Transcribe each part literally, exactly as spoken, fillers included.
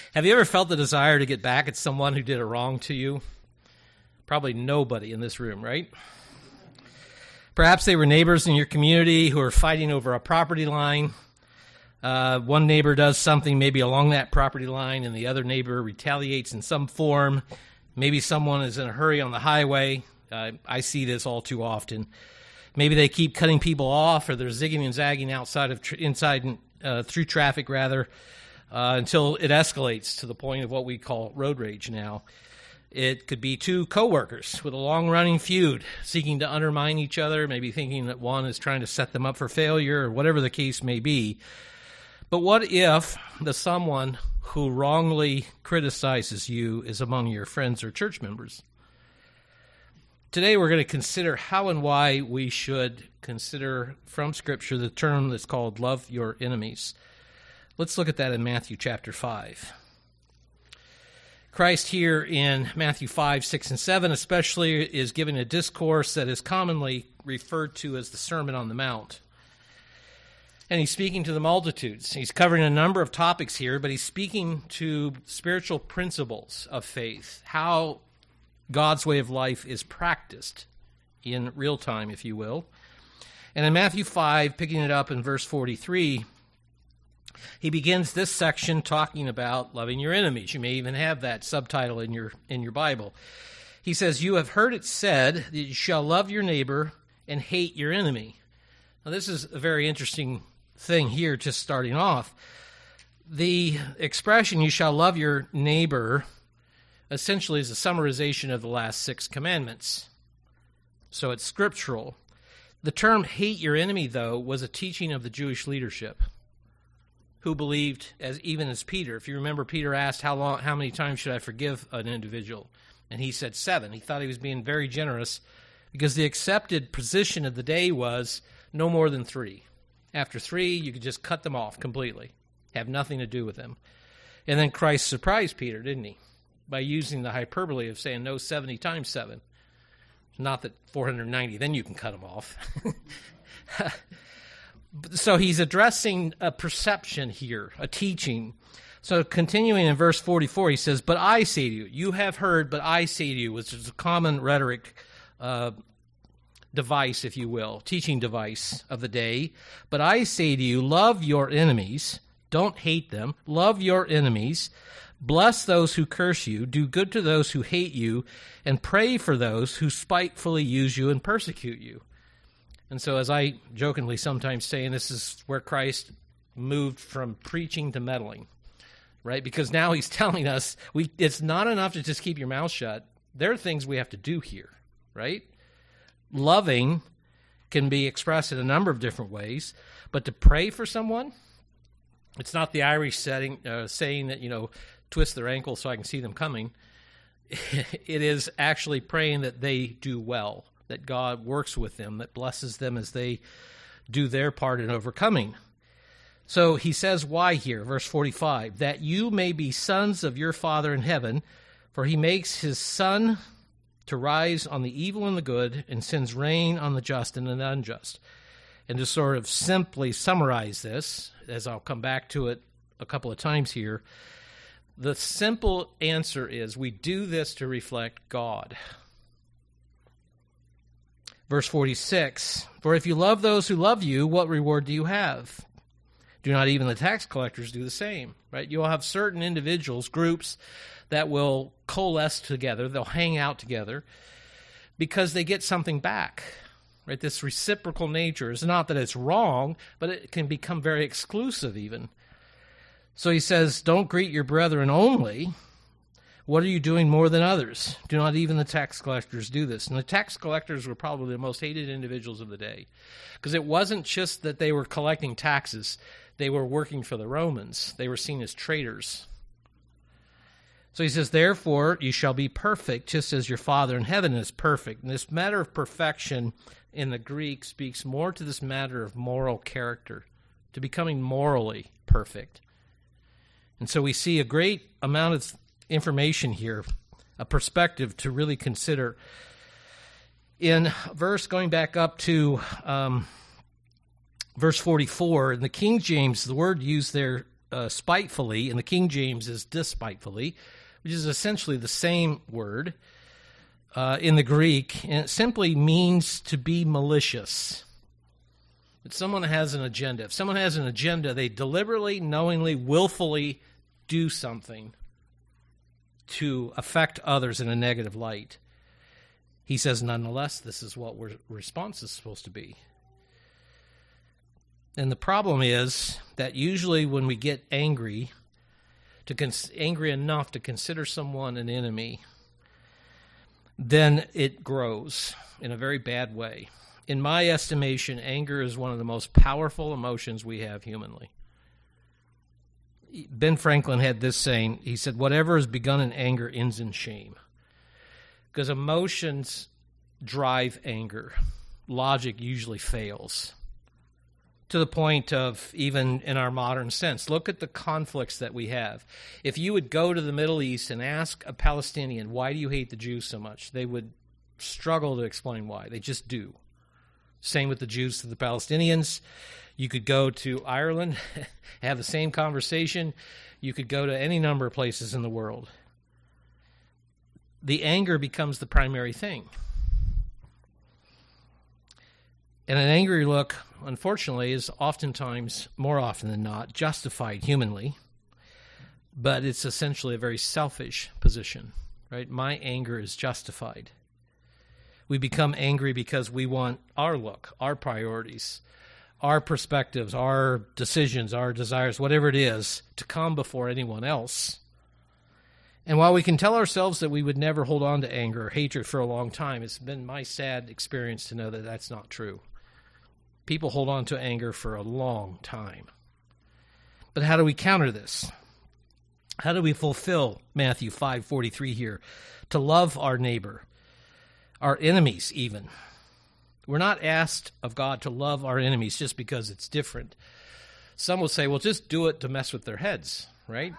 Have you ever felt the desire to get back at someone who did a wrong to you? Probably nobody in this room, right? Perhaps they were neighbors in your community who are fighting over a property line. Uh, one neighbor does something maybe along that property line, and the other neighbor retaliates in some form. Maybe someone is in a hurry on the highway. Uh, I see this all too often. Maybe they keep cutting people off, or they're zigging and zagging outside of tr- inside uh, through traffic rather, uh, until it escalates to the point of what we call road rage now. It could be two coworkers with a long-running feud, seeking to undermine each other, maybe thinking that one is trying to set them up for failure, or whatever the case may be. But what if the someone who wrongly criticizes you is among your friends or church members? Today we're going to consider how and why we should consider from Scripture the term that's called love your enemies. Let's look at that in Matthew chapter five. Christ here in Matthew five, six, and seven especially is giving a discourse that is commonly referred to as the Sermon on the Mount. And he's speaking to the multitudes. He's covering a number of topics here, but he's speaking to spiritual principles of faith, how God's way of life is practiced in real time, if you will. And in Matthew five, picking it up in verse forty-three, he begins this section talking about loving your enemies. You may even have that subtitle in your in your Bible. He says, "You have heard it said that you shall love your neighbor and hate your enemy." Now, this is a very interesting thing here, just starting off. The expression, "you shall love your neighbor," essentially is a summarization of the last six commandments. So it's scriptural. The term "hate your enemy," though, was a teaching of the Jewish leadership, who believed, as even as Peter, if you remember, Peter asked, how long, how many times should I forgive an individual? And he said seven. He thought he was being very generous because the accepted position of the day was no more than three. After three, you could just cut them off completely, have nothing to do with them. And then Christ surprised Peter, didn't he? By using the hyperbole of saying no seventy times seven. Not that four hundred ninety, then you can cut them off. So he's addressing a perception here, a teaching. So continuing in verse forty-four, he says, "But I say to you," you have heard, but I say to you, which is a common rhetoric uh, device, if you will, teaching device of the day. "But I say to you, love your enemies, don't hate them, love your enemies, bless those who curse you, do good to those who hate you, and pray for those who spitefully use you and persecute you." And so, as I jokingly sometimes say, and this is where Christ moved from preaching to meddling, right? Because now he's telling us we it's not enough to just keep your mouth shut. There are things we have to do here, right? Loving can be expressed in a number of different ways, but to pray for someone, it's not the Irish setting, uh, saying that, you know, twist their ankle so I can see them coming. It is actually praying that they do well, that God works with them, that blesses them as they do their part in overcoming. So he says why here, verse forty-five, "that you may be sons of your Father in heaven, for he makes his sun to rise on the evil and the good, and sends rain on the just and the unjust." And to sort of simply summarize this, as I'll come back to it a couple of times here, the simple answer is we do this to reflect God. Verse forty-six, "For if you love those who love you, what reward do you have? Do not even the tax collectors do the same?" Right? You'll have certain individuals, groups, that will coalesce together. They'll hang out together because they get something back. Right? This reciprocal nature is not that it's wrong, but it can become very exclusive even. So he says, "Don't greet your brethren only. What are you doing more than others? Do not even the tax collectors do this?" And the tax collectors were probably the most hated individuals of the day, because it wasn't just that they were collecting taxes. They were working for the Romans. They were seen as traitors. So he says, "Therefore you shall be perfect, just as your Father in heaven is perfect." And this matter of perfection in the Greek speaks more to this matter of moral character, to becoming morally perfect. And so we see a great amount of information here, a perspective to really consider. In verse, going back up to um, verse forty-four, in the King James, the word used there uh, spitefully, and the King James is despitefully, which is essentially the same word uh, in the Greek, and it simply means to be malicious. If someone has an agenda, if someone has an agenda, they deliberately, knowingly, willfully do something to affect others in a negative light. He says, nonetheless, this is what our response is supposed to be. And the problem is that usually when we get angry, to cons- angry enough to consider someone an enemy, then it grows in a very bad way. In my estimation, anger is one of the most powerful emotions we have humanly. Ben Franklin had this saying. He said, whatever is begun in anger ends in shame. Because emotions drive anger. Logic usually fails. To the point of, even in our modern sense, look at the conflicts that we have. If you would go to the Middle East and ask a Palestinian, why do you hate the Jews so much? They would struggle to explain why. They just do. Same with the Jews to the Palestinians. You could go to Ireland, have the same conversation. You could go to any number of places in the world. The anger becomes the primary thing. And an angry look, unfortunately, is oftentimes, more often than not, justified humanly, but it's essentially a very selfish position, right? My anger is justified. We become angry because we want our look, our priorities, our perspectives, our decisions, our desires, whatever it is, to come before anyone else. And while we can tell ourselves that we would never hold on to anger or hatred for a long time, it's been my sad experience to know that that's not true. People hold on to anger for a long time. But how do we counter this? How do we fulfill Matthew five forty-three here? To love our neighbor, our enemies even. We're not asked of God to love our enemies just because it's different. Some will say, well, just do it to mess with their heads, right?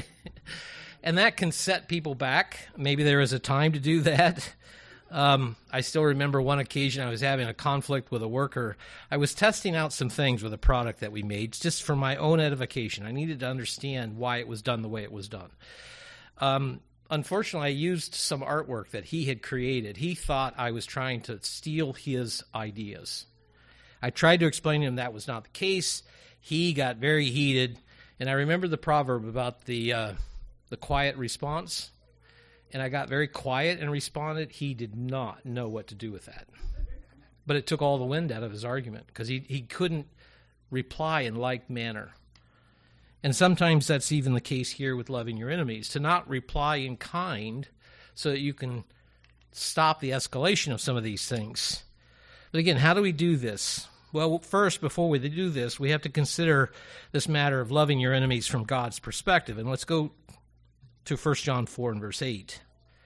And that can set people back. Maybe there is a time to do that. Um, I still remember one occasion I was having a conflict with a worker. I was testing out some things with a product that we made just for my own edification. I needed to understand why it was done the way it was done. Um, unfortunately, I used some artwork that he had created. He thought I was trying to steal his ideas. I tried to explain to him that was not the case. He got very heated. And I remember the proverb about the uh, the quiet response. And I got very quiet and responded. He did not know what to do with that. But it took all the wind out of his argument because he, he couldn't reply in like manner. And sometimes that's even the case here with loving your enemies, to not reply in kind so that you can stop the escalation of some of these things. But again, how do we do this? Well, first, before we do this, we have to consider this matter of loving your enemies from God's perspective. And let's go to First John four and verse eight.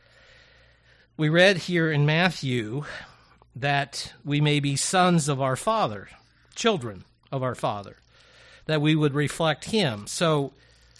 We read here in Matthew that we may be sons of our Father, children of our Father, that we would reflect Him. So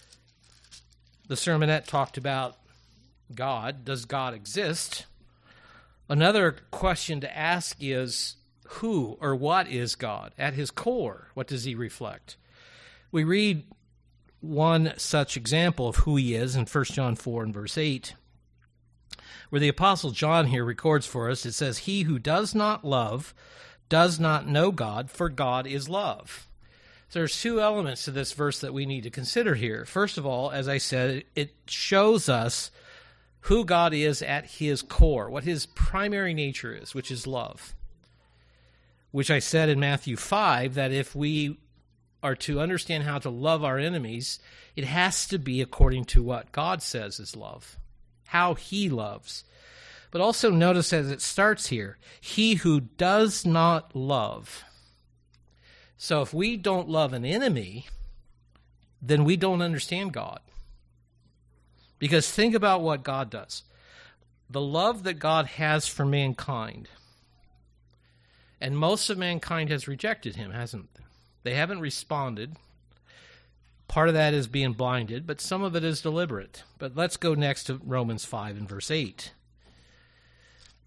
the sermonette talked about God. Does God exist? Another question to ask is, who or what is God? At His core, what does He reflect? We read one such example of who He is in First John four and verse eight, where the Apostle John here records for us. It says, he who does not love does not know God, for God is love. So there's two elements to this verse that we need to consider here. First of all, as I said, it shows us who God is at His core, what His primary nature is, which is love. Which I said in Matthew five, that if we are to understand how to love our enemies, it has to be according to what God says is love, how He loves. But also notice as it starts here, he who does not love. So if we don't love an enemy, then we don't understand God. Because think about what God does. The love that God has for mankind, and most of mankind has rejected Him, hasn't they? They haven't responded. Part of that is being blinded, but some of it is deliberate. But let's go next to Romans five and verse eight.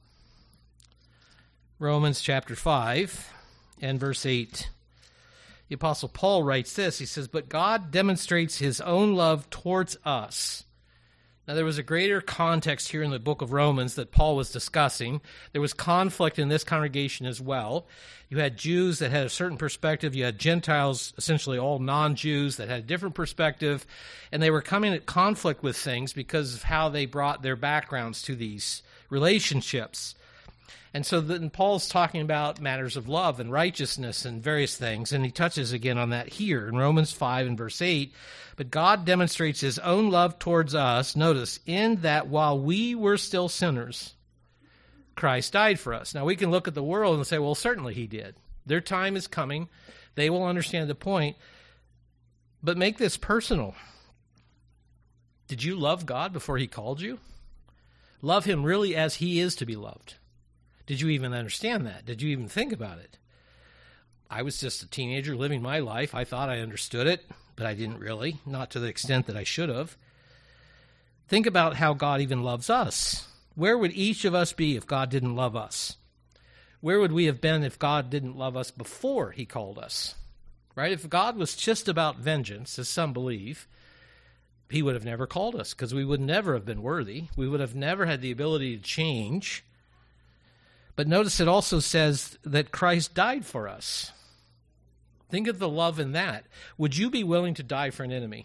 Romans chapter five and verse eight. The Apostle Paul writes this. He says, but God demonstrates his own love towards us. Now, there was a greater context here in the book of Romans that Paul was discussing. There was conflict in this congregation as well. You had Jews that had a certain perspective. You had Gentiles, essentially all non-Jews, that had a different perspective. And they were coming at conflict with things because of how they brought their backgrounds to these relationships. And so then Paul's talking about matters of love and righteousness and various things, and he touches again on that here in Romans five and verse eight. But God demonstrates his own love towards us, notice, in that while we were still sinners, Christ died for us. Now, we can look at the world and say, well, certainly he did. Their time is coming. They will understand the point. But make this personal. Did you love God before he called you? Love him really as he is to be loved. Did you even understand that? Did you even think about it? I was just a teenager living my life. I thought I understood it, but I didn't really, not to the extent that I should have. Think about how God even loves us. Where would each of us be if God didn't love us? Where would we have been if God didn't love us before he called us? Right? If God was just about vengeance, as some believe, he would have never called us because we would never have been worthy. We would have never had the ability to change. But notice it also says that Christ died for us. Think of the love in that. Would you be willing to die for an enemy?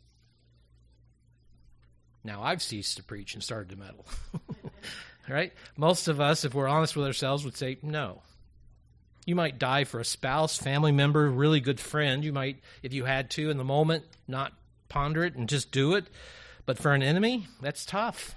Now, I've ceased to preach and started to meddle. Right? Most of us, if we're honest with ourselves, would say no. You might die for a spouse, family member, really good friend. You might, if you had to in the moment, not ponder it and just do it. But for an enemy, that's tough.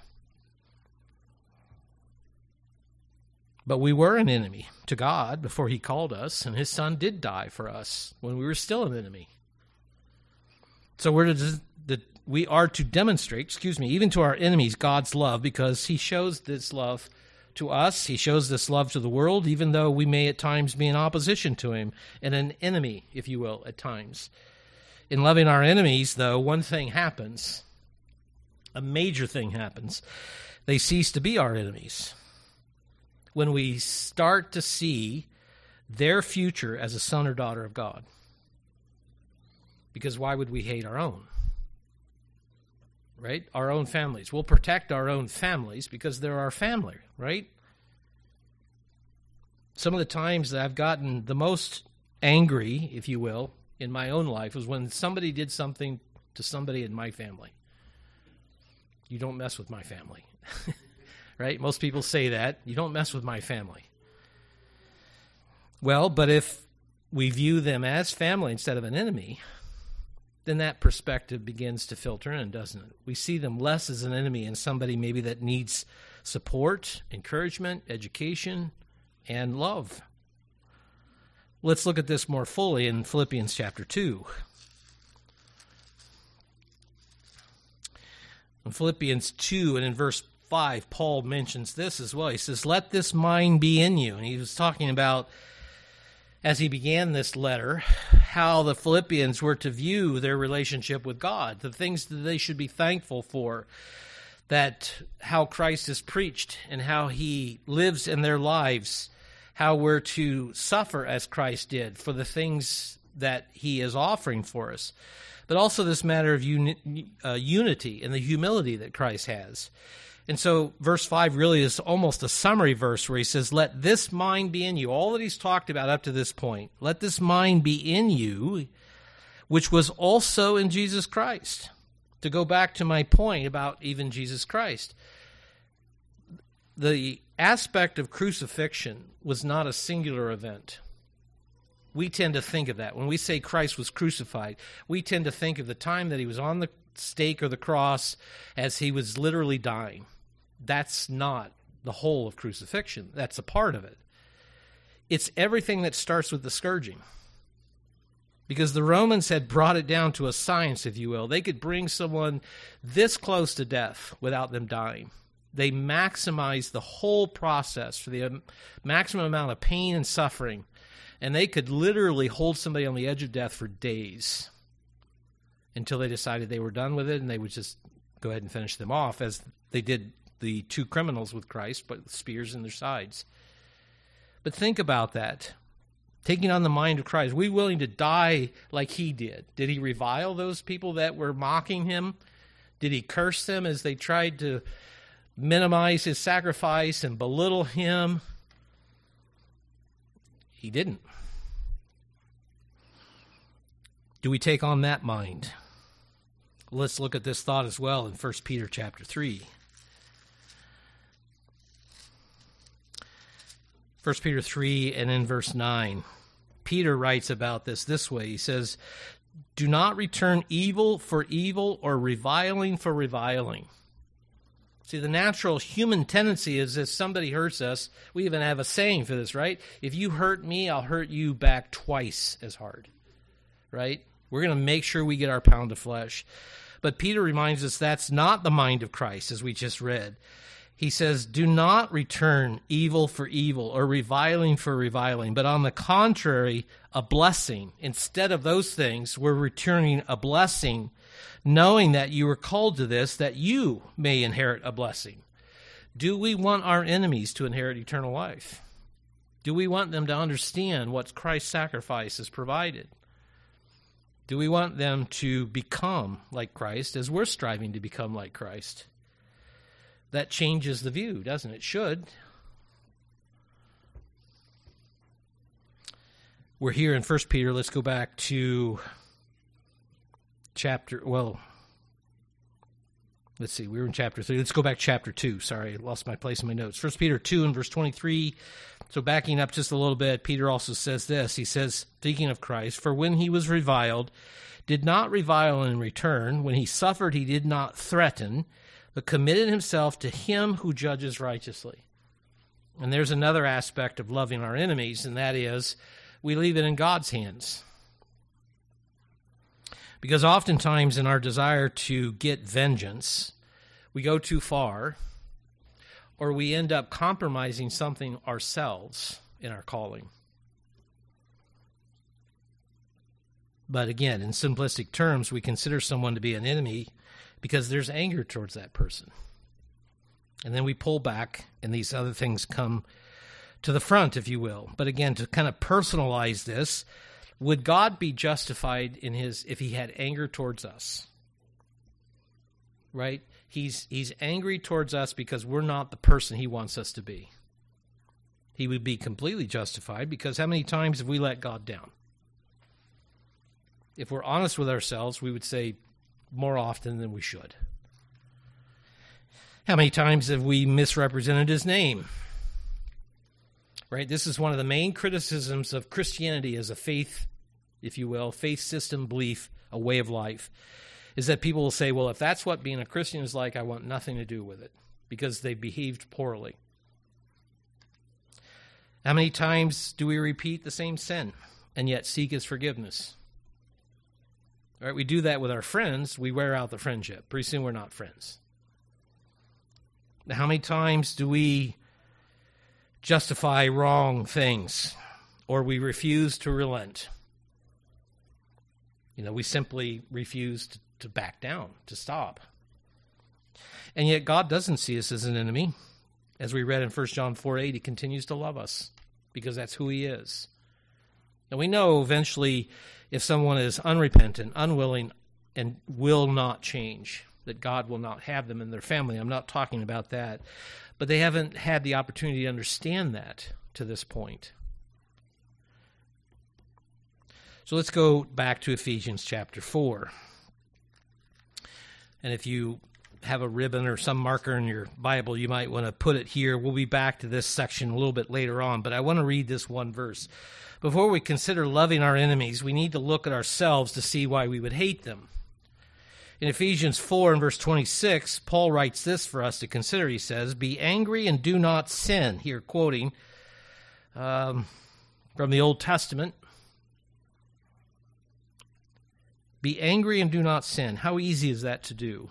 But we were an enemy to God before he called us, and his son did die for us when we were still an enemy. So we're to, the, we are to demonstrate, excuse me, even to our enemies, God's love, because he shows this love to us. He shows this love to the world, even though we may at times be in opposition to him, and an enemy, if you will, at times. In loving our enemies, though, one thing happens. A major thing happens. They cease to be our enemies. When we start to see their future as a son or daughter of God. Because why would we hate our own? Right? Our own families. We'll protect our own families because they're our family, right? Some of the times that I've gotten the most angry, if you will, in my own life was when somebody did something to somebody in my family. You don't mess with my family. Right? Most people say that. You don't mess with my family. Well, but if we view them as family instead of an enemy, then that perspective begins to filter in, doesn't it? We see them less as an enemy and somebody maybe that needs support, encouragement, education, and love. Let's look at this more fully in Philippians chapter two. In Philippians two and in verse five, Paul mentions this as well. He says, let this mind be in you. And he was talking about, as he began this letter, how the Philippians were to view their relationship with God, the things that they should be thankful for, that how Christ is preached and how he lives in their lives, how we're to suffer as Christ did for the things that he is offering for us. But also this matter of uni- uh, unity and the humility that Christ has. And so verse five really is almost a summary verse where he says, let this mind be in you. All that he's talked about up to this point. Let this mind be in you, which was also in Jesus Christ. To go back to my point about even Jesus Christ. The aspect of crucifixion was not a singular event. We tend to think of that. When we say Christ was crucified, we tend to think of the time that he was on the stake or the cross as he was literally dying. That's not the whole of crucifixion. That's a part of it. It's everything that starts with the scourging. Because the Romans had brought it down to a science, if you will. They could bring someone this close to death without them dying. They maximized the whole process for the maximum amount of pain and suffering. And they could literally hold somebody on the edge of death for days until they decided they were done with it, and they would just go ahead and finish them off, as they did the two criminals with Christ, but with spears in their sides. But think about that. Taking on the mind of Christ. Are we willing to die like he did? Did he revile those people that were mocking him? Did he curse them as they tried to minimize his sacrifice and belittle him? He didn't. Do we take on that mind? Let's look at this thought as well in First Peter chapter three. First Peter three and in verse nine. Peter writes about this this way. He says, do not return evil for evil or reviling for reviling. See, the natural human tendency is if somebody hurts us, we even have a saying for this, right? If you hurt me, I'll hurt you back twice as hard, right? We're going to make sure we get our pound of flesh. But Peter reminds us that's not the mind of Christ, as we just read. He says, do not return evil for evil or reviling for reviling, but on the contrary, a blessing. Instead of those things, we're returning a blessing, knowing that you were called to this, that you may inherit a blessing. Do we want our enemies to inherit eternal life? Do we want them to understand what Christ's sacrifice has provided? Do we want them to become like Christ as we're striving to become like Christ? That changes the view, doesn't it? It should. We're here in First Peter. Let's go back to chapter, well, let's see, we were in chapter three. Let's go back to chapter two. Sorry, I lost my place in my notes. First Peter two and verse twenty-three. So backing up just a little bit, Peter also says this. He says, speaking of Christ, for when he was reviled, did not revile in return. When he suffered, he did not threaten, but committed himself to him who judges righteously. And there's another aspect of loving our enemies, and that is we leave it in God's hands. Because oftentimes in our desire to get vengeance, we go too far, or we end up compromising something ourselves in our calling. But again, in simplistic terms, we consider someone to be an enemy because there's anger towards that person. And then we pull back, and these other things come to the front, if you will. But again, to kind of personalize this, would God be justified in his if he had anger towards us? Right? He's he's angry towards us because we're not the person he wants us to be. He would be completely justified because how many times have we let God down? If we're honest with ourselves, we would say more often than we should. How many times have we misrepresented his name? Right? This is one of the main criticisms of Christianity as a faith, if you will, faith system, belief, a way of life, is that people will say, well, if that's what being a Christian is like, I want nothing to do with it because they behaved poorly. How many times do we repeat the same sin and yet seek his forgiveness? All right, we do that with our friends. We wear out the friendship. Pretty soon we're not friends. How many times do we justify wrong things or we refuse to relent? You know, we simply refuse to, to back down, to stop. And yet God doesn't see us as an enemy. As we read in First John four eight, he continues to love us because that's who he is. And we know eventually if someone is unrepentant, unwilling, and will not change, that God will not have them in their family. I'm not talking about that. But they haven't had the opportunity to understand that to this point. So let's go back to Ephesians chapter four. And if you have a ribbon or some marker in your Bible, you might want to put it here. We'll be back to this section a little bit later on, but I want to read this one verse. Before we consider loving our enemies, we need to look at ourselves to see why we would hate them. In Ephesians four and verse twenty-six, Paul writes this for us to consider. He says, be angry and do not sin. Here, quoting um, from the Old Testament. Be angry and do not sin. How easy is that to do?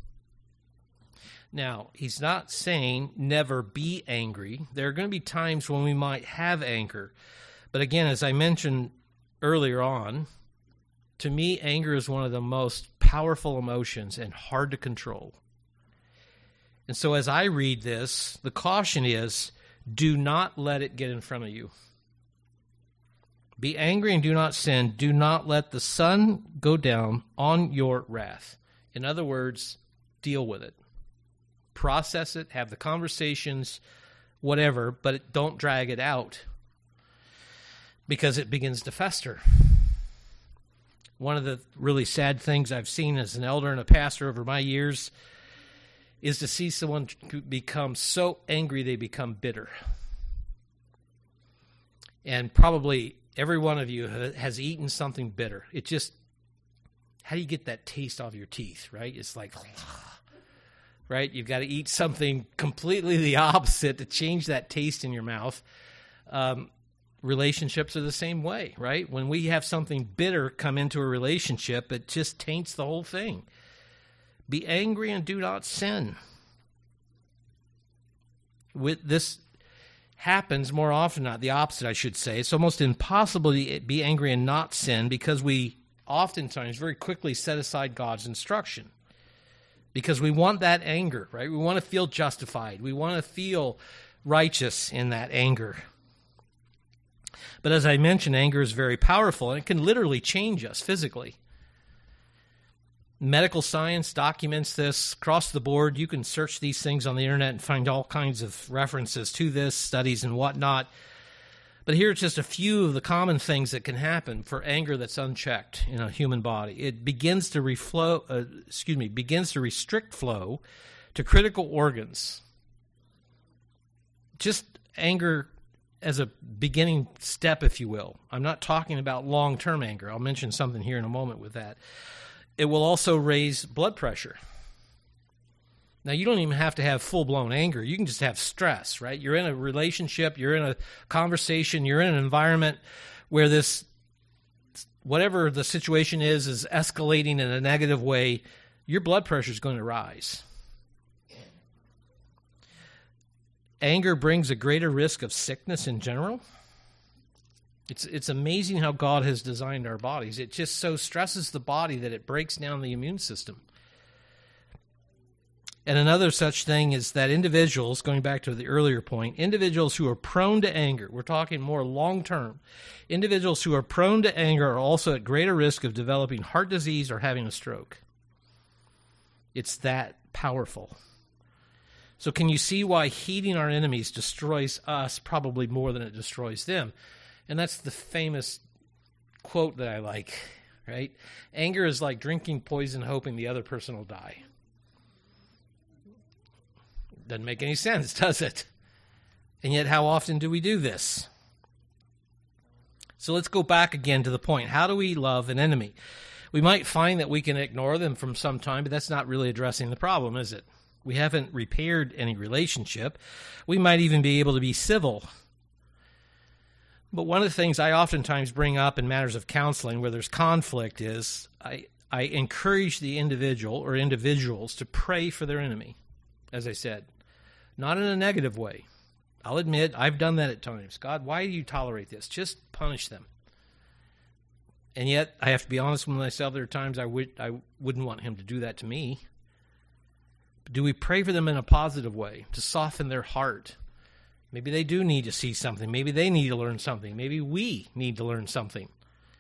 Now, he's not saying never be angry. There are going to be times when we might have anger. But again, as I mentioned earlier on, to me, anger is one of the most powerful emotions and hard to control. And so as I read this, the caution is, do not let it get in front of you. Be angry and do not sin. Do not let the sun go down on your wrath. In other words, deal with it. Process it, have the conversations, whatever, but don't drag it out because it begins to fester. One of the really sad things I've seen as an elder and a pastor over my years is to see someone become so angry they become bitter. And probably every one of you has eaten something bitter. It just, how do you get that taste off your teeth, right? It's like, right? You've got to eat something completely the opposite to change that taste in your mouth. Um, relationships are the same way, right? When we have something bitter come into a relationship, it just taints the whole thing. Be angry and do not sin. With this happens more often, not the opposite, I should say. It's almost impossible to be angry and not sin because we oftentimes very quickly set aside God's instruction because we want that anger, right? We want to feel justified. We want to feel righteous in that anger. But as I mentioned, anger is very powerful, and it can literally change us physically. Medical science documents this across the board. You can search these things on the internet and find all kinds of references to this, studies and whatnot. But here's just a few of the common things that can happen for anger that's unchecked in a human body. It begins to reflow, uh, excuse me, begins to restrict flow to critical organs. Just anger as a beginning step, if you will. I'm not talking about long-term anger. I'll mention something here in a moment with that. It will also raise blood pressure. Now, you don't even have to have full-blown anger. You can just have stress, right? You're in a relationship, you're in a conversation, you're in an environment where this, whatever the situation is, is escalating in a negative way. Your blood pressure is going to rise. Anger brings a greater risk of sickness in general. It's it's amazing how God has designed our bodies. It just so stresses the body that it breaks down the immune system. And another such thing is that individuals, going back to the earlier point, individuals who are prone to anger, we're talking more long-term, individuals who are prone to anger are also at greater risk of developing heart disease or having a stroke. It's that powerful. So can you see why heeding our enemies destroys us probably more than it destroys them? And that's the famous quote that I like, right? Anger is like drinking poison hoping the other person will die. Doesn't make any sense, does it? And yet, how often do we do this? So let's go back again to the point. How do we love an enemy? We might find that we can ignore them from some time, but that's not really addressing the problem, is it? We haven't repaired any relationship. We might even be able to be civil. But one of the things I oftentimes bring up in matters of counseling where there's conflict is I, I encourage the individual or individuals to pray for their enemy, as I said. Not in a negative way. I'll admit, I've done that at times. God, why do you tolerate this? Just punish them. And yet, I have to be honest with myself, there are times I, would, I wouldn't want him to do that to me. But do we pray for them in a positive way, to soften their heart? Maybe they do need to see something. Maybe they need to learn something. Maybe we need to learn something.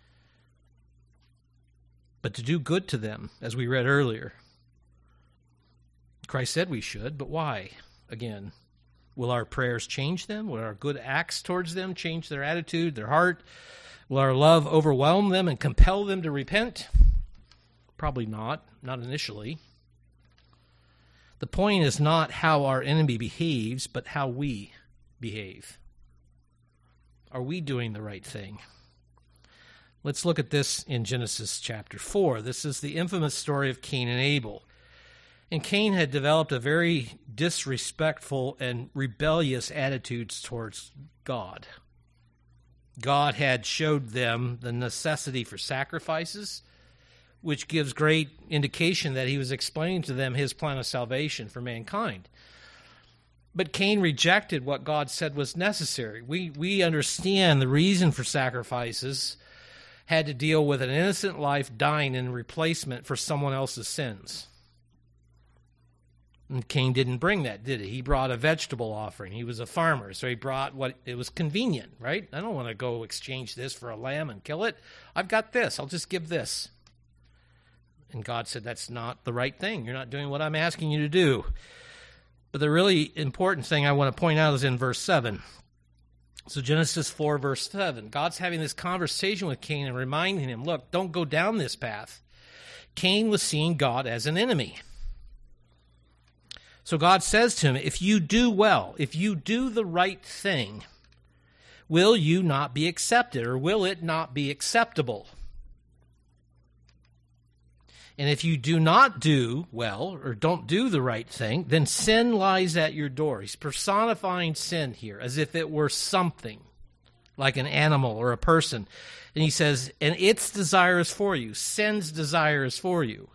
But to do good to them, as we read earlier. Christ said we should, but why? Again, will our prayers change them? Will our good acts towards them change their attitude, their heart? Will our love overwhelm them and compel them to repent? Probably not, not initially. The point is not how our enemy behaves, but how we behave. Are we doing the right thing? Let's look at this in Genesis chapter four. This is the infamous story of Cain and Abel. And Cain had developed a very disrespectful and rebellious attitudes towards God. God had showed them the necessity for sacrifices, which gives great indication that he was explaining to them his plan of salvation for mankind. But Cain rejected what God said was necessary. We we understand the reason for sacrifices had to deal with an innocent life dying in replacement for someone else's sins. And Cain didn't bring that, did he? He brought a vegetable offering. He was a farmer, so he brought what it was convenient, right? I don't want to go exchange this for a lamb and kill it. I've got this. I'll just give this. And God said, that's not the right thing. You're not doing what I'm asking you to do. But the really important thing I want to point out is in verse seven. So Genesis four, verse seven. God's having this conversation with Cain and reminding him, look, don't go down this path. Cain was seeing God as an enemy. So God says to him, if you do well, if you do the right thing, will you not be accepted, or will it not be acceptable? And if you do not do well, or don't do the right thing, then sin lies at your door. He's personifying sin here as if it were something, like an animal or a person. And he says, and its desire is for you. Sin's desire is for you.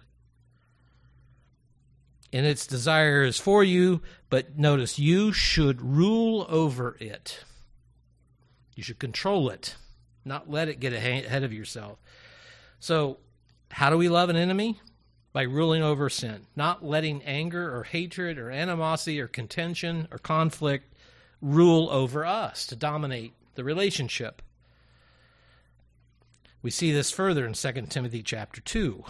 And its desire is for you, but notice, you should rule over it. You should control it, not let it get ahead of yourself. So, how do we love an enemy? By ruling over sin, not letting anger or hatred or animosity or contention or conflict rule over us to dominate the relationship. We see this further in Second Timothy chapter two.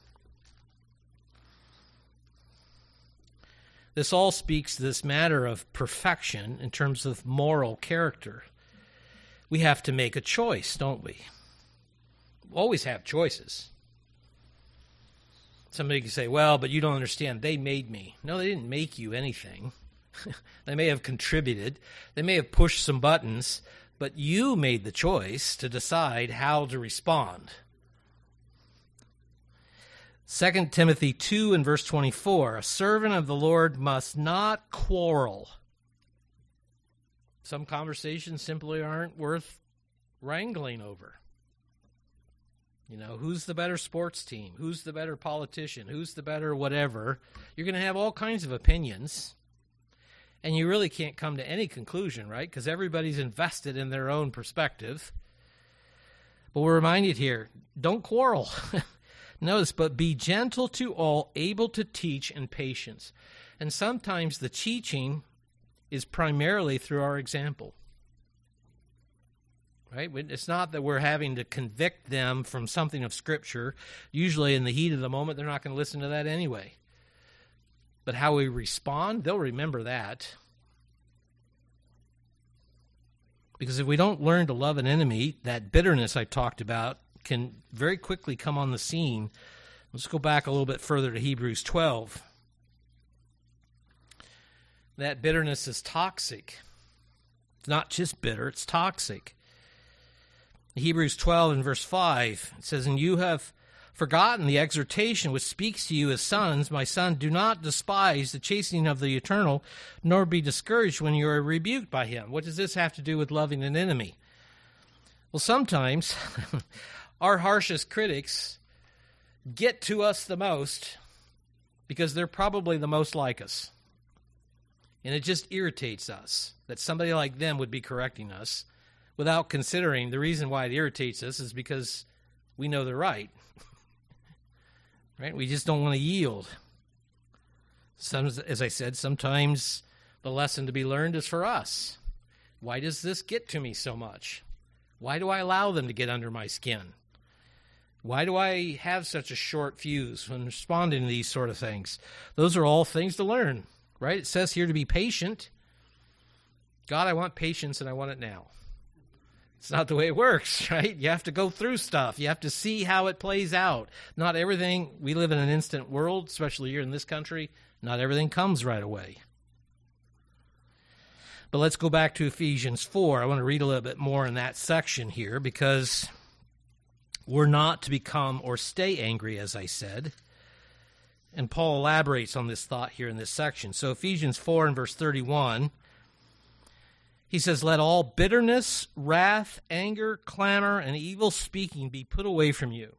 This all speaks to this matter of perfection in terms of moral character. We have to make a choice, don't we? We always have choices. Somebody can say, well, but you don't understand. They made me. No, they didn't make you anything. They may have contributed. They may have pushed some buttons, but you made the choice to decide how to respond. Second Timothy two and verse twenty-four, a servant of the Lord must not quarrel. Some conversations simply aren't worth wrangling over. You know, who's the better sports team? Who's the better politician? Who's the better whatever? You're going to have all kinds of opinions, and you really can't come to any conclusion, right? Because everybody's invested in their own perspective. But we're reminded here, don't quarrel. Notice, but be gentle to all, able to teach in patience. And sometimes the teaching is primarily through our example. Right? It's not that we're having to convict them from something of Scripture. Usually in the heat of the moment, they're not going to listen to that anyway. But how we respond, they'll remember that. Because if we don't learn to love an enemy, that bitterness I talked about can very quickly come on the scene. Let's go back a little bit further to Hebrews twelve. That bitterness is toxic. It's not just bitter, it's toxic. Hebrews twelve and verse five, it says, and you have forgotten the exhortation which speaks to you as sons. My son, do not despise the chastening of the Eternal, nor be discouraged when you are rebuked by him. What does this have to do with loving an enemy? Well, sometimes our harshest critics get to us the most because they're probably the most like us. And it just irritates us that somebody like them would be correcting us without considering the reason why it irritates us is because we know they're right. Right? We just don't want to yield. Some, as I said, sometimes the lesson to be learned is for us. Why does this get to me so much? Why do I allow them to get under my skin? Why do I have such a short fuse when responding to these sort of things? Those are all things to learn, right? It says here to be patient. God, I want patience and I want it now. It's not the way it works, right? You have to go through stuff. You have to see how it plays out. Not everything, we live in an instant world, especially here in this country, not everything comes right away. But let's go back to Ephesians four. I want to read a little bit more in that section here because we're not to become or stay angry, as I said. And Paul elaborates on this thought here in this section. So Ephesians four and verse thirty-one, he says, let all bitterness, wrath, anger, clamor, and evil speaking be put away from you.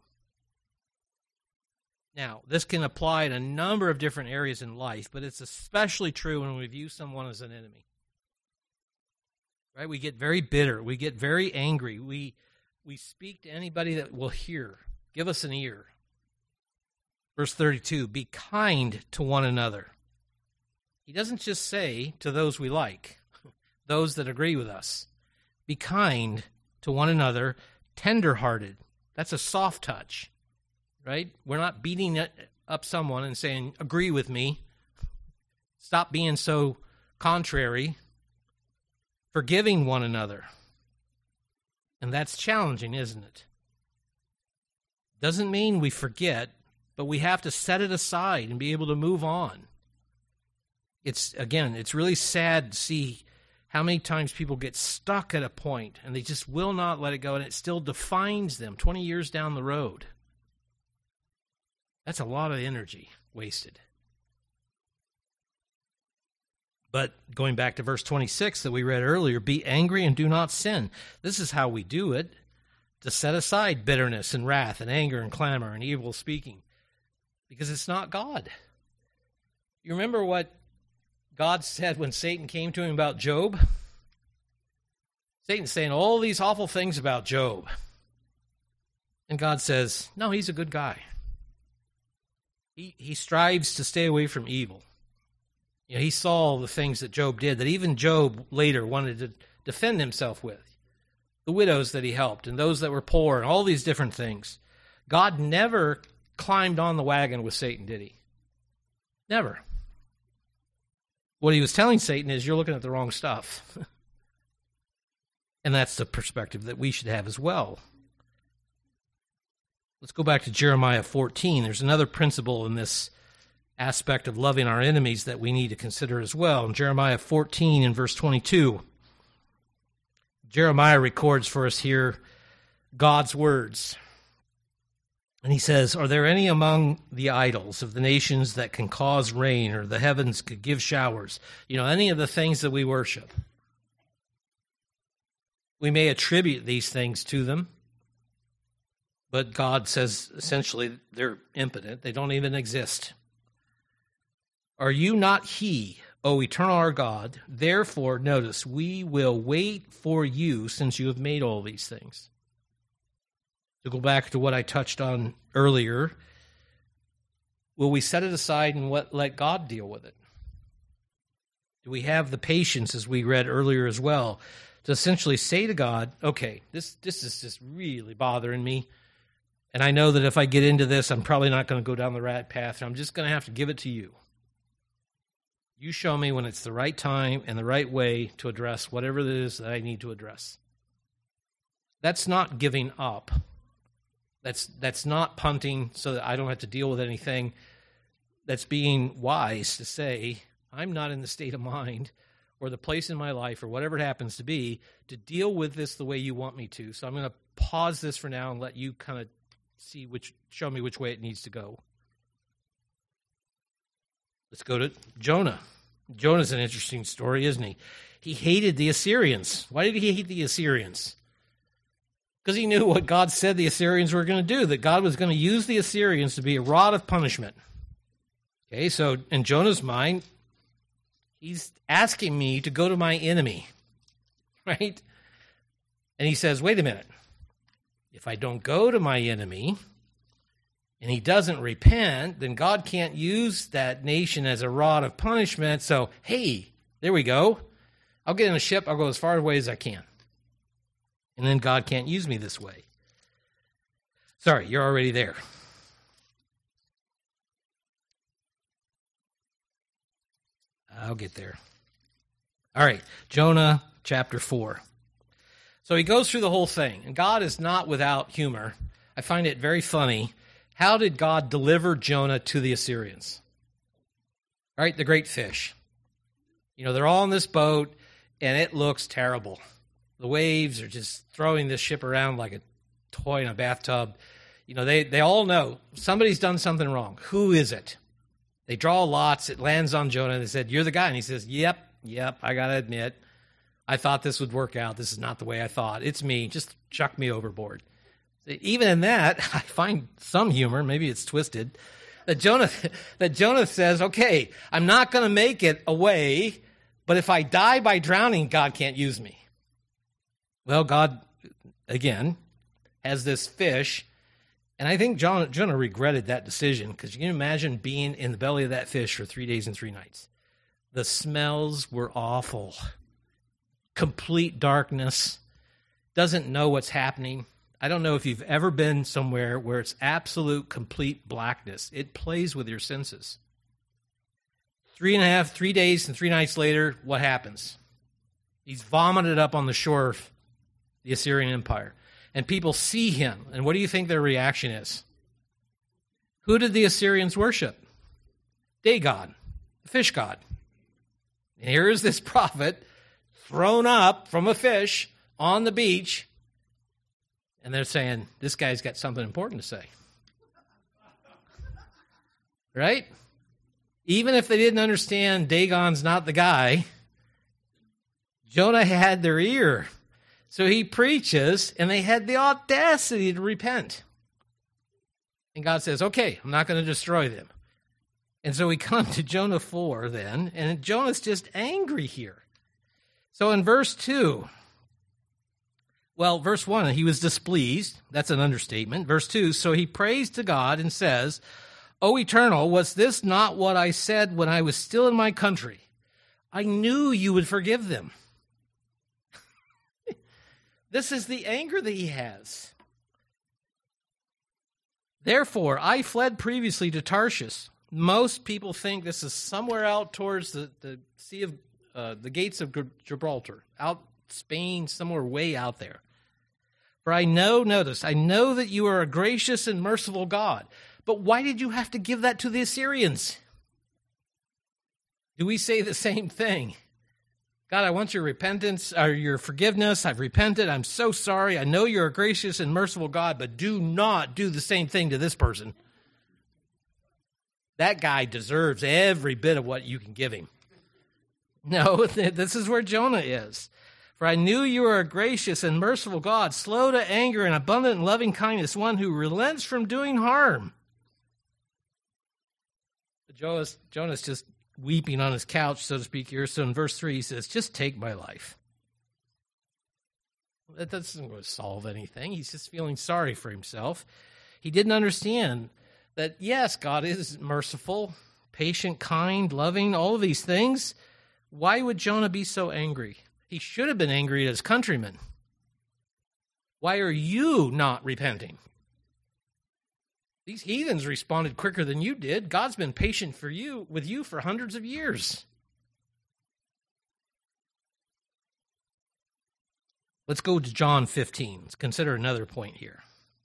Now, this can apply in a number of different areas in life, but it's especially true when we view someone as an enemy. Right? We get very bitter. We get very angry. We we speak to anybody that will hear. Give us an ear. Verse thirty-two, be kind to one another. He doesn't just say to those we like, those that agree with us, be kind to one another, tender-hearted. That's a soft touch, right? We're not beating up someone and saying, agree with me. Stop being so contrary. Forgiving one another. And that's challenging, isn't it? Doesn't mean we forget, but we have to set it aside and be able to move on. It's, again, it's really sad to see how many times people get stuck at a point and they just will not let it go, and it still defines them twenty years down the road. That's a lot of energy wasted. But going back to verse twenty-six that we read earlier, be angry and do not sin. This is how we do it, to set aside bitterness and wrath and anger and clamor and evil speaking, because it's not God. You remember what God said when Satan came to him about Job? Satan's saying all these awful things about Job. And God says, no, he's a good guy. He, he strives to stay away from evil. You know, he saw the things that Job did that even Job later wanted to defend himself with. The widows that he helped and those that were poor and all these different things. God never climbed on the wagon with Satan, did he? Never. What he was telling Satan is, you're looking at the wrong stuff. And that's the perspective that we should have as well. Let's go back to Jeremiah fourteen. There's another principle in this aspect of loving our enemies that we need to consider as well. In Jeremiah fourteen and verse twenty-two, Jeremiah records for us here God's words. And he says, are there any among the idols of the nations that can cause rain, or the heavens could give showers? You know, any of the things that we worship. We may attribute these things to them, but God says essentially they're impotent. They don't even exist. Are you not he, O eternal our God? Therefore, notice, we will wait for you since you have made all these things. To go back to what I touched on earlier, will we set it aside and what, let God deal with it? Do we have the patience, as we read earlier as well, to essentially say to God, okay, this, this is just really bothering me, and I know that if I get into this, I'm probably not going to go down the right path, and I'm just going to have to give it to you. You show me when it's the right time and the right way to address whatever it is that I need to address. That's not giving up. That's that's not punting so that I don't have to deal with anything. That's being wise to say, I'm not in the state of mind or the place in my life or whatever it happens to be to deal with this the way you want me to. So I'm going to pause this for now and let you kind of see which, show me which way it needs to go. Let's go to Jonah. Jonah's an interesting story, isn't he? He hated the Assyrians. Why did he hate the Assyrians? Because he knew what God said the Assyrians were going to do, that God was going to use the Assyrians to be a rod of punishment. Okay, so in Jonah's mind, he's asking me to go to my enemy, right? And he says, wait a minute. If I don't go to my enemy and he doesn't repent, then God can't use that nation as a rod of punishment. So, hey, there we go. I'll get in a ship. I'll go as far away as I can. And then God can't use me this way. Sorry, you're already there. I'll get there. All right, Jonah chapter four. So he goes through the whole thing, and God is not without humor. I find it very funny. How did God deliver Jonah to the Assyrians? All right, the great fish. You know, they're all in this boat, and it looks terrible. The waves are just throwing this ship around like a toy in a bathtub. You know, they, they all know somebody's done something wrong. Who is it? They draw lots. It lands on Jonah. They said, you're the guy. And he says, yep, yep, I got to admit, I thought this would work out. This is not the way I thought. It's me. Just chuck me overboard. Even in that, I find some humor. Maybe it's twisted. That Jonah, that Jonah says, okay, I'm not going to make it away, but if I die by drowning, God can't use me. Well, God, again, has this fish, and I think Jonah, Jonah regretted that decision, because you can imagine being in the belly of that fish for three days and three nights. The smells were awful. Complete darkness. Doesn't know what's happening. I don't know if you've ever been somewhere where it's absolute, complete blackness. It plays with your senses. Three and a half, three days and three nights later, what happens? He's vomited up on the shore of the Assyrian Empire. And people see him. And what do you think their reaction is? Who did the Assyrians worship? Dagon, the fish god. And here is this prophet thrown up from a fish on the beach. And they're saying, this guy's got something important to say. Right? Even if they didn't understand Dagon's not the guy, Jonah had their ear. So he preaches, and they had the audacity to repent. And God says, okay, I'm not going to destroy them. And so we come to Jonah four then, and Jonah's just angry here. So in verse two, well, verse one, he was displeased. That's an understatement. Verse two, so he prays to God and says, O Eternal, was this not what I said when I was still in my country? I knew you would forgive them. This is the anger that he has. Therefore, I fled previously to Tarshish. Most people think this is somewhere out towards the, the Sea of, uh, the gates of Gibraltar, out Spain, somewhere way out there. For I know, notice, I know that you are a gracious and merciful God. But why did you have to give that to the Assyrians? Do we say the same thing? God, I want your repentance, or your forgiveness. I've repented. I'm so sorry. I know you're a gracious and merciful God, but do not do the same thing to this person. That guy deserves every bit of what you can give him. No, this is where Jonah is. For I knew you were a gracious and merciful God, slow to anger and abundant in loving kindness, one who relents from doing harm. Jonah's, Jonah's just weeping on his couch, so to speak, here. So in verse three, he says, just take my life. That doesn't really solve anything. He's just feeling sorry for himself. He didn't understand that, yes, God is merciful, patient, kind, loving, all of these things. Why would Jonah be so angry? He should have been angry at his countrymen. Why are you not repenting? These heathens responded quicker than you did. God's been patient for you with you for hundreds of years. Let's go to John fifteen. Let's consider another point here.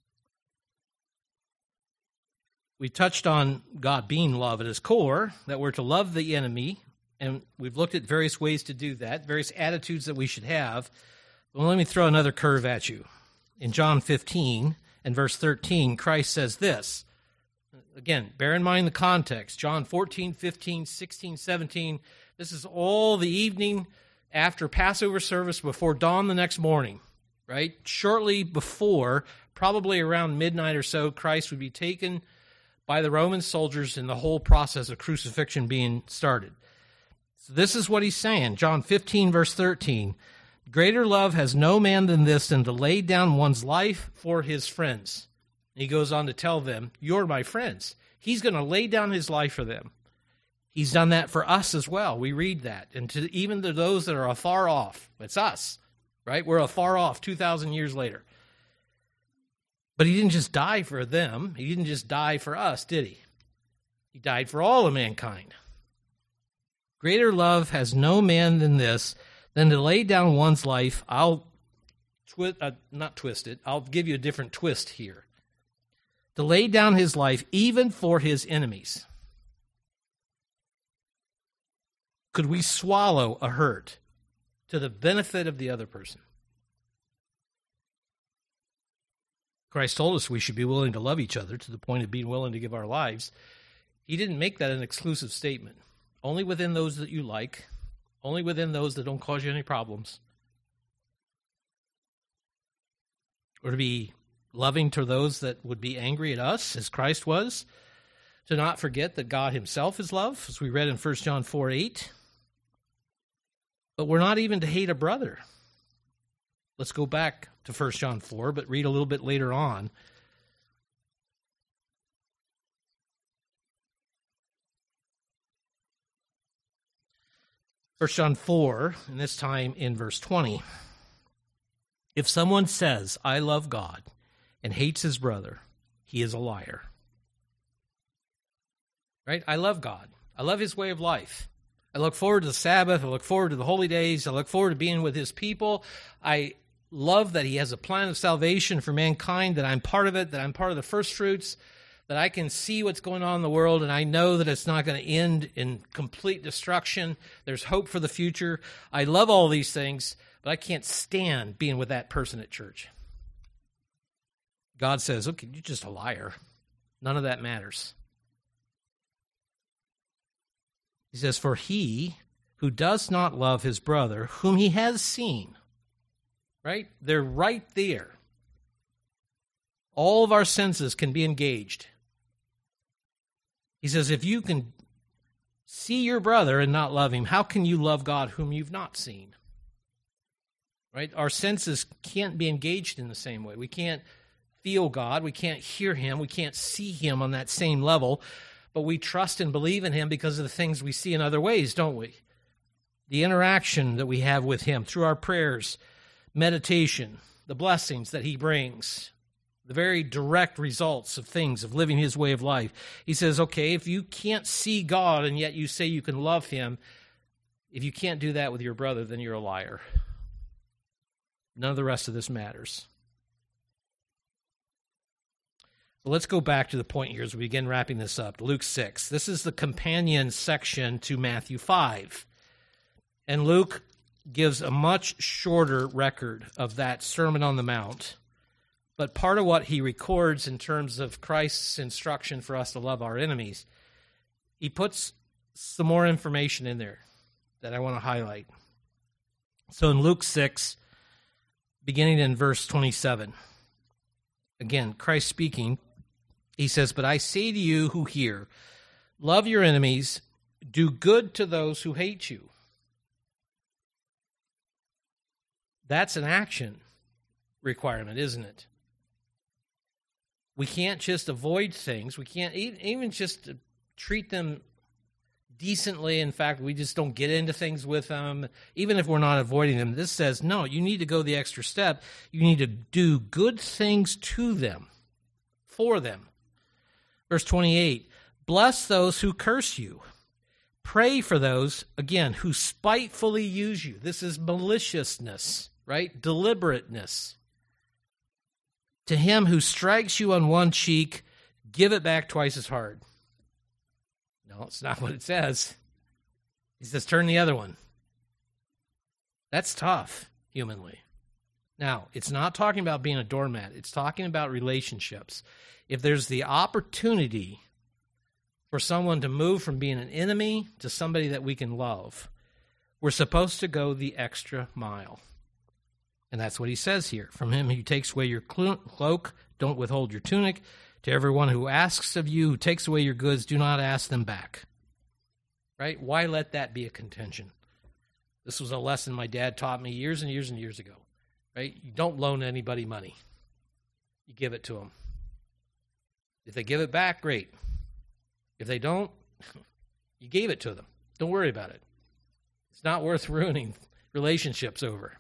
We touched on God being love at his core, that we're to love the enemy, and we've looked at various ways to do that, various attitudes that we should have. Well, let me throw another curve at you. In John fifteen and verse thirteen, Christ says this. Again, bear in mind the context. John fourteen, fifteen, sixteen, seventeen. This is all the evening after Passover service before dawn the next morning, right? Shortly before, probably around midnight or so, Christ would be taken by the Roman soldiers and the whole process of crucifixion being started. So this is what he's saying. John fifteen, verse thirteen. Greater love has no man than this, than to lay down one's life for his friends. And he goes on to tell them, you're my friends. He's going to lay down his life for them. He's done that for us as well. We read that. And to, even to those that are afar off, it's us, right? We're afar off two thousand years later. But he didn't just die for them. He didn't just die for us, did he? He died for all of mankind. Greater love has no man than this, than to lay down one's life. I'll twi- uh, not twist it. I'll give you a different twist here. To lay down his life even for his enemies. Could we swallow a hurt to the benefit of the other person? Christ told us we should be willing to love each other to the point of being willing to give our lives. He didn't make that an exclusive statement. Only within those that you like. Only within those that don't cause you any problems. Or to be loving to those that would be angry at us, as Christ was. To not forget that God himself is love, as we read in First John four eight. But we're not even to hate a brother. Let's go back to First John four, but read a little bit later on. First John four, and this time in verse twenty. If someone says, I love God, and hates his brother, he is a liar. Right? I love God. I love his way of life. I look forward to the Sabbath. I look forward to the holy days. I look forward to being with his people. I love that he has a plan of salvation for mankind, that I'm part of it, that I'm part of the first fruits, that I can see what's going on in the world, and I know that it's not going to end in complete destruction. There's hope for the future. I love all these things, but I can't stand being with that person at church. God says, okay, you're just a liar. None of that matters. He says, for he who does not love his brother, whom he has seen, right? They're right there. All of our senses can be engaged. He says, if you can see your brother and not love him, how can you love God whom you've not seen? Right? Our senses can't be engaged in the same way. We can't feel God. We can't hear him. We can't see him on that same level. But we trust and believe in him because of the things we see in other ways, don't we? The interaction that we have with him through our prayers, meditation, the blessings that he brings, the very direct results of things, of living his way of life. He says, okay, if you can't see God and yet you say you can love him, if you can't do that with your brother, then you're a liar. None of the rest of this matters. So let's go back to the point here as we begin wrapping this up. Luke six. This is the companion section to Matthew five. And Luke gives a much shorter record of that Sermon on the Mount. But part of what he records in terms of Christ's instruction for us to love our enemies, he puts some more information in there that I want to highlight. So in Luke six, beginning in verse twenty-seven, again, Christ speaking, he says, but I say to you who hear, love your enemies, do good to those who hate you. That's an action requirement, isn't it? We can't just avoid things. We can't even just treat them decently. In fact, we just don't get into things with them, even if we're not avoiding them. This says, no, you need to go the extra step. You need to do good things to them, for them. Verse twenty-eight, bless those who curse you. Pray for those, again, who spitefully use you. This is maliciousness, right? Deliberateness. To him who strikes you on one cheek, give it back twice as hard. No, it's not what it says. He says, turn the other one. That's tough, humanly. Now, it's not talking about being a doormat. It's talking about relationships. If there's the opportunity for someone to move from being an enemy to somebody that we can love, we're supposed to go the extra mile. And that's what he says here. From him who takes away your cloak, don't withhold your tunic. To everyone who asks of you, who takes away your goods, do not ask them back. Right? Why let that be a contention? This was a lesson my dad taught me years and years and years ago. Right? You don't loan anybody money. You give it to them. If they give it back, great. If they don't, you gave it to them. Don't worry about it. It's not worth ruining relationships over.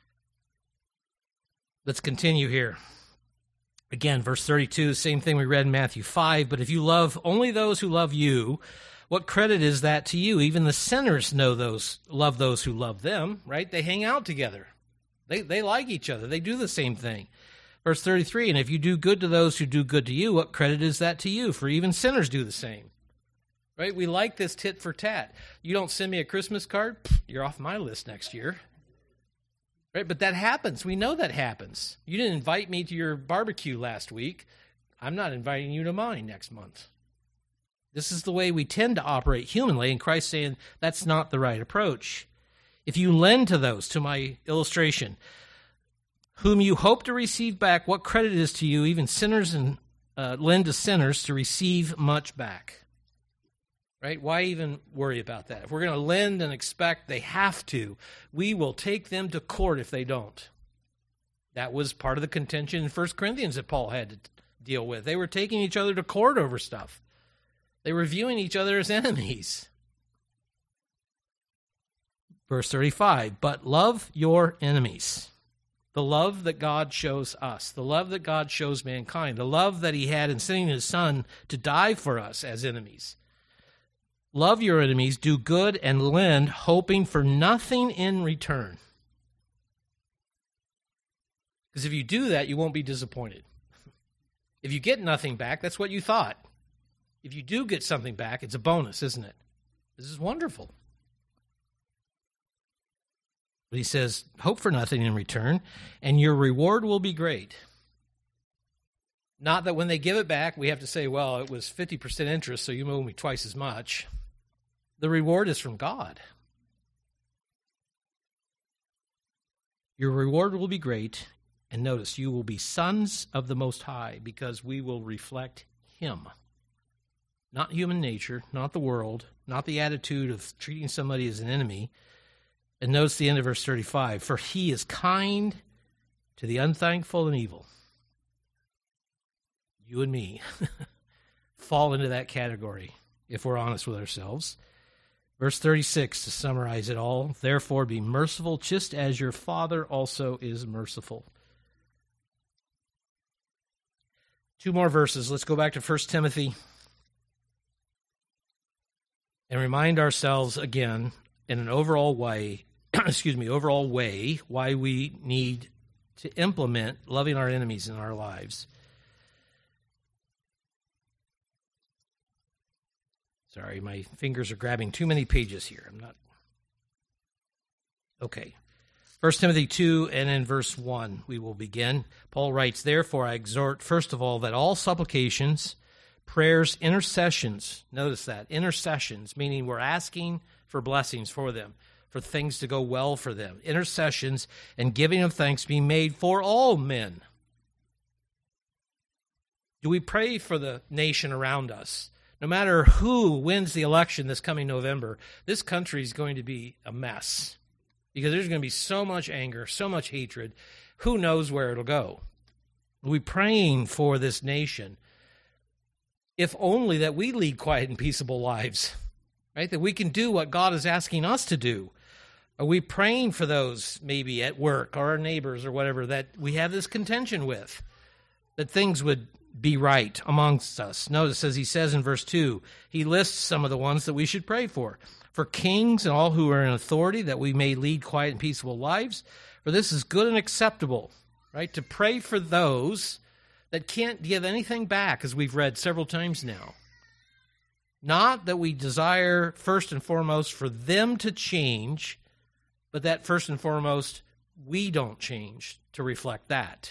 Let's continue here. Again, verse thirty-two, the same thing we read in Matthew five. But if you love only those who love you, what credit is that to you? Even the sinners know those, love those who love them, right? They hang out together. They they like each other. They do the same thing. Verse thirty-three, and if you do good to those who do good to you, what credit is that to you? For even sinners do the same. Right? We like this tit for tat. You don't send me a Christmas card, you're off my list next year. Right? But that happens. We know that happens. You didn't invite me to your barbecue last week. I'm not inviting you to mine next month. This is the way we tend to operate humanly, and Christ's saying that's not the right approach. If you lend to those, to my illustration, whom you hope to receive back, what credit is to you, even sinners and uh, lend to sinners to receive much back? Right? Why even worry about that? If we're going to lend and expect they have to, we will take them to court if they don't. That was part of the contention in First Corinthians that Paul had to deal with. They were taking each other to court over stuff. They were viewing each other as enemies. Verse thirty-five, but love your enemies. The love that God shows us, the love that God shows mankind, the love that he had in sending his son to die for us as enemies. Love your enemies, do good, and lend, hoping for nothing in return. Because if you do that, you won't be disappointed. If you get nothing back, that's what you thought. If you do get something back, it's a bonus, isn't it? This is wonderful. But he says, hope for nothing in return, and your reward will be great. Not that when they give it back, we have to say, well, it was fifty percent interest, so you owe me twice as much. The reward is from God. Your reward will be great, and notice, you will be sons of the Most High, because we will reflect him. Not human nature, not the world, not the attitude of treating somebody as an enemy. And notice the end of verse thirty-five, for he is kind to the unthankful and evil. You and me fall into that category, if we're honest with ourselves. Verse thirty-six, to summarize it all, therefore be merciful, just as your Father also is merciful. Two more verses. Let's go back to First Timothy and remind ourselves again, in an overall way, excuse me, overall way, why we need to implement loving our enemies in our lives. Sorry, my fingers are grabbing too many pages here. I'm not. Okay. First Timothy two and in verse one we will begin. Paul writes, therefore I exhort, first of all, that all supplications, prayers, intercessions, notice that, intercessions, meaning we're asking for blessings for them, for things to go well for them. Intercessions and giving of thanks be made for all men. Do we pray for the nation around us? No matter who wins the election this coming November, this country is going to be a mess because there's going to be so much anger, so much hatred. Who knows where it'll go? Are we praying for this nation? If only that we lead quiet and peaceable lives, right? That we can do what God is asking us to do. Are we praying for those maybe at work or our neighbors or whatever that we have this contention with, that things would be right amongst us? Notice, as he says in verse two, he lists some of the ones that we should pray for. For kings and all who are in authority, that we may lead quiet and peaceable lives. For this is good and acceptable, right? To pray for those that can't give anything back, as we've read several times now. Not that we desire, first and foremost, for them to change, but that first and foremost, we don't change to reflect that.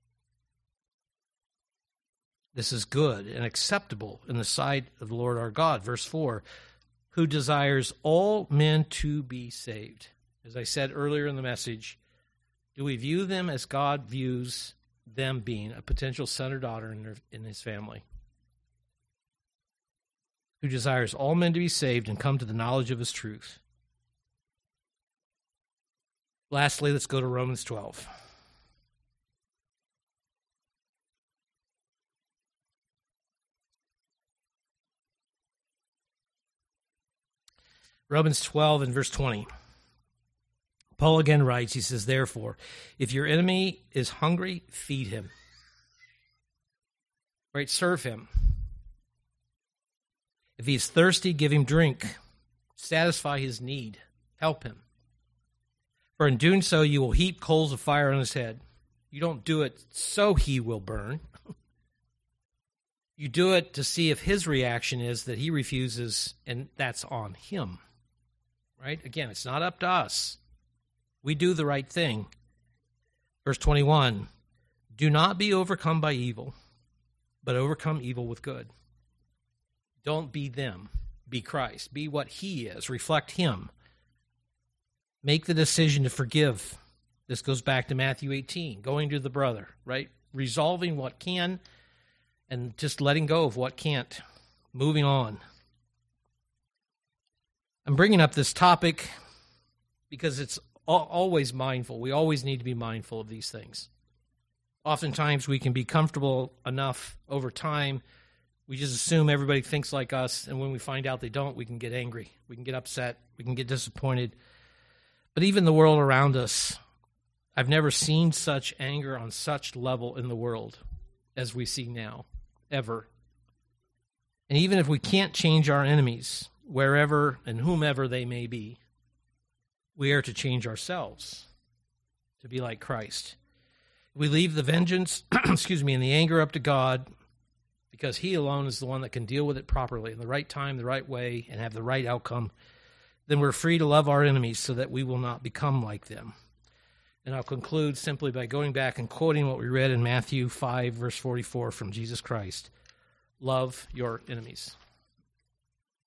This is good and acceptable in the sight of the Lord our God. Verse four, who desires all men to be saved. As I said earlier in the message, do we view them as God views them being a potential son or daughter in, their, in his family? Who desires all men to be saved and come to the knowledge of his truth. Lastly, let's go to Romans twelve. Romans twelve and verse twenty. Paul again writes, he says, therefore, if your enemy is hungry, feed him. Right, serve him. If he is thirsty, give him drink. Satisfy his need. Help him. For in doing so, you will heap coals of fire on his head. You don't do it so he will burn. You do it to see if his reaction is that he refuses, and that's on him. Right? Again, it's not up to us. We do the right thing. Verse twenty-one, do not be overcome by evil, but overcome evil with good. Don't be them. Be Christ. Be what he is. Reflect him. Make the decision to forgive. This goes back to Matthew eighteen, going to the brother, right? Resolving what can and just letting go of what can't. Moving on. I'm bringing up this topic because it's always mindful. We always need to be mindful of these things. Oftentimes we can be comfortable enough over time. We just assume everybody thinks like us, and when we find out they don't, we can get angry. We can get upset. We can get disappointed. But even the world around us, I've never seen such anger on such level in the world as we see now, ever. And even if we can't change our enemies, wherever and whomever they may be, we are to change ourselves to be like Christ. We leave the vengeance, excuse me, and the anger up to God, because he alone is the one that can deal with it properly in the right time, the right way, and have the right outcome. Then we're free to love our enemies so that we will not become like them. And I'll conclude simply by going back and quoting what we read in Matthew five, verse forty-four from Jesus Christ. Love your enemies.